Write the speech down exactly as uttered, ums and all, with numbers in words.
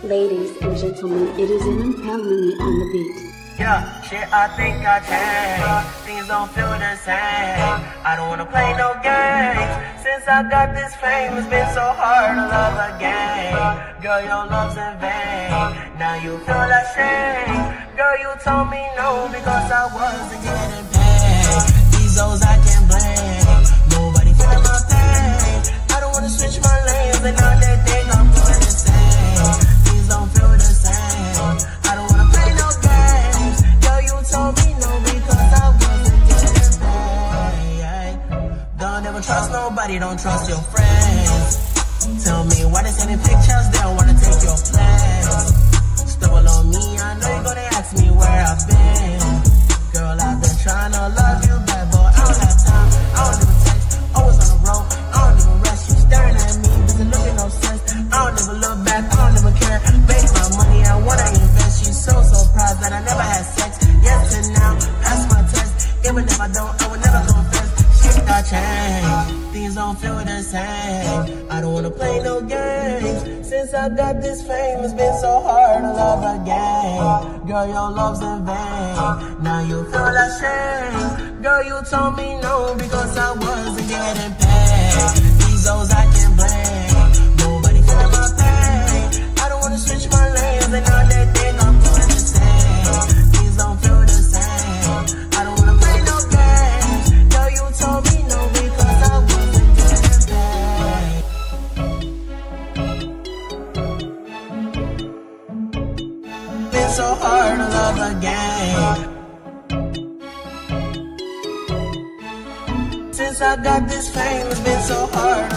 Ladies and gentlemen, it is an Impelling on the beat. Yeah, shit, I think I changed. Things don't feel the same. I don't wanna play no games. Since I got this fame, it's been so hard to love again. Girl, your love's in vain. Now you feel ashamed. Girl, you told me no because I wasn't getting paid. These hoes I can't blame. Nobody feeling my pain. I don't wanna switch my lanes, and now they think I'm doing the same. Things don't feel the same. I don't wanna play no games. Girl, you told me no because I wasn't getting paid. Don't ever trust nobody, don't trust your friends. Tell me why they sending pictures, they don't wanna take your plans. Stumble on me, I know you're gonna ask me where I've been. Girl, I've been trying to love you back, but I don't have time. I don't even text, always on the road. I don't even rest, you staring at me, doesn't look at no sense. I don't even look back, I don't even care. Make my money, I wanna invest. She's so surprised that I never had sex. Yes and now, pass my test. Even if I don't, I would never confess. Shit got changed, things don't feel the same. I don't wanna play no games. Since I got this fame, it's been so hard to love again. Girl, your love's in vain. Now you feel ashamed. Girl, you told me no because I wasn't getting paid. These hoes I can't blame. Nobody feeling my pain. I don't wanna switch my lanes, and now they think I'm doing the same. Things don't feel the same. I don't wanna play no games. Girl, you told me no because I wasn't getting paid. Been so hard to love again. Since I got this fame, it's been so hard